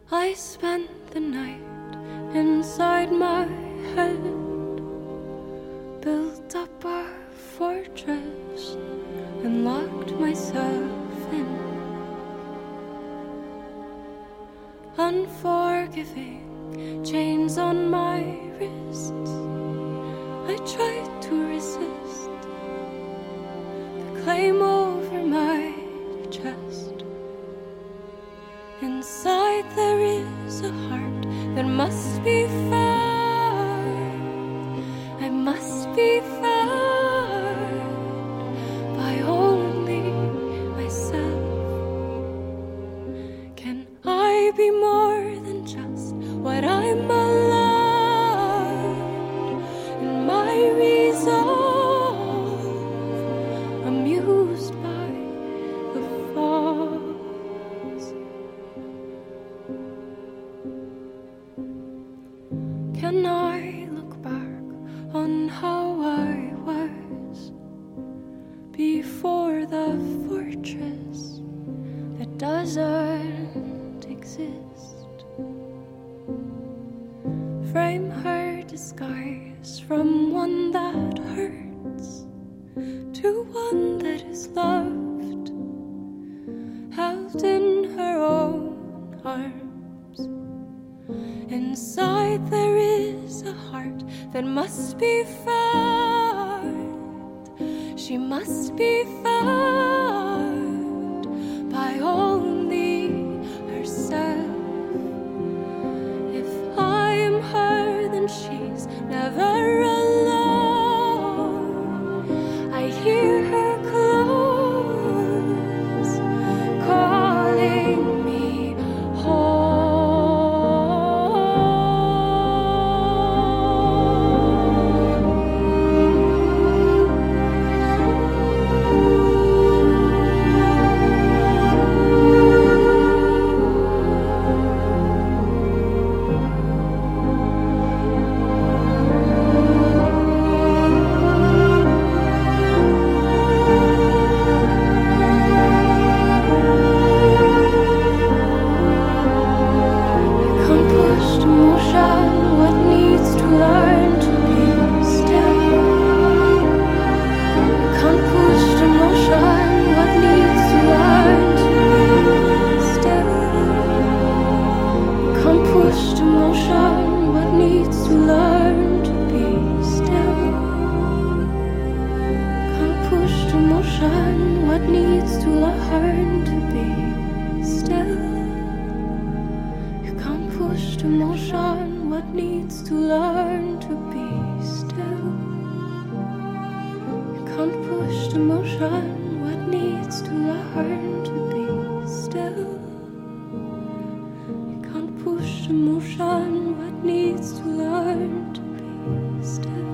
I spent the night inside my head, built up a fortress and locked myself in. Unforgiving chains on my wrists, I tried to resist the claim over my chest. Inside there is a heart that must be found. I must be found by only myself. Can I be more than just what I'm allowed? In my resolve, amused by the fall. Can I look back on how I was before the fortress that doesn't exist? Frame her disguise from one that hurts to one that is loved, held in her own arms. Inside there is a heart that must be found. She must be found by only herself. If I am her, then she's never alone. I hear her close, calling me home. What needs to learn to be still? You can't push emotion. What needs to learn to be still? You can't push emotion. What needs to learn to be still? You can't push emotion. What needs to learn to be still?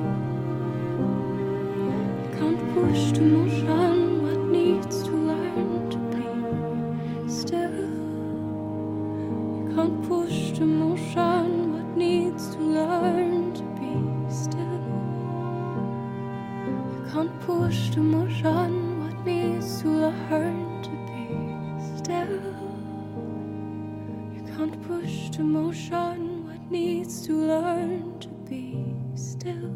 You can't push emotion. Needs to learn to be still. You can't push emotion. What needs to learn to be still? You can't push emotion. What needs to learn to be still? You can't push emotion. What needs to learn to be still?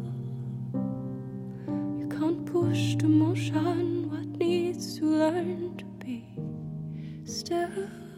You can't push emotion. Needs to learn to be still.